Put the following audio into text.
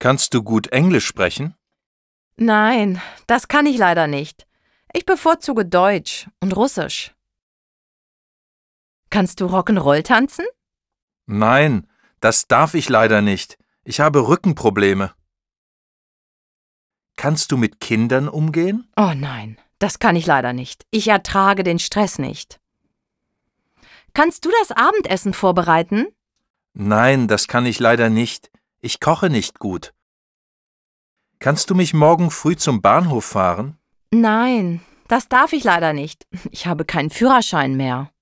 Kannst du gut Englisch sprechen? Nein, das kann ich leider nicht. Ich bevorzuge Deutsch und Russisch. Kannst du Rock'n'Roll tanzen? Nein, das darf ich leider nicht. Ich habe Rückenprobleme. Kannst du mit Kindern umgehen? Oh nein, das kann ich leider nicht. Ich ertrage den Stress nicht. Kannst du das Abendessen vorbereiten? Nein, das kann ich leider nicht. Ich koche nicht gut. Kannst du mich morgen früh zum Bahnhof fahren? Nein, das darf ich leider nicht. Ich habe keinen Führerschein mehr.